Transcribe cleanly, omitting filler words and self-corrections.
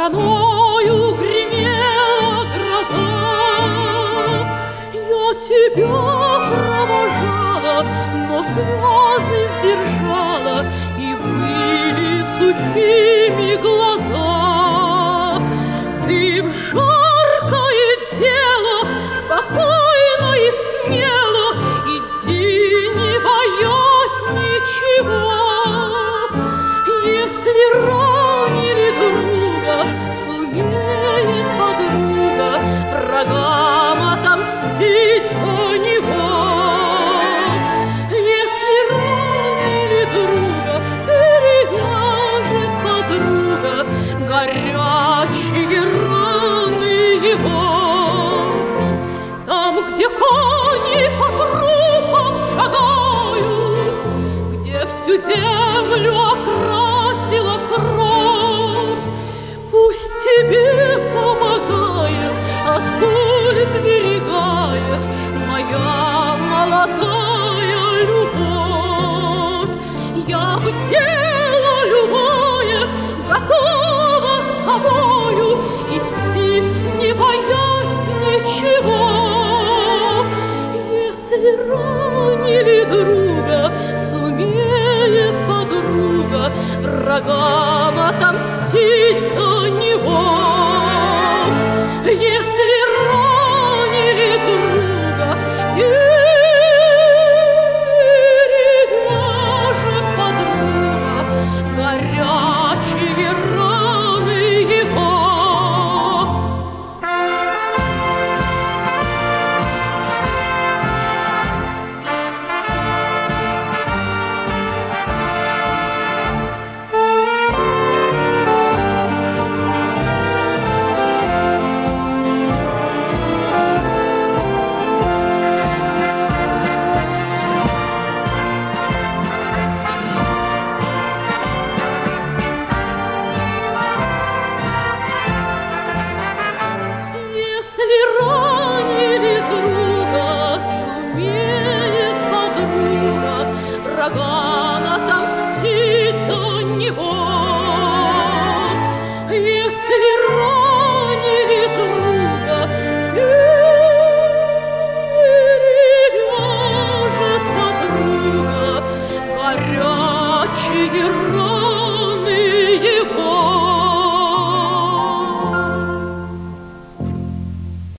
стороною гремела гроза. Я тебя провожала, но слезы сдержала, и были сухими глаза. Ты в жаркое дело спокойно и смело иди, не боясь ничего. Если ранили друга, сумеет подруга врагам отомстить за него. Если ранили друга, перевяжет подруга горячие раны его. Там, где кони по трупам шагают, где всю землю окрасила кровь, пусть тебе помогает, от пуль сберегает моя молодая любовь. Я в дело любое готова с тобою идти, не боясь ничего. Если ранили друга, сумеет подруга врагам отомстить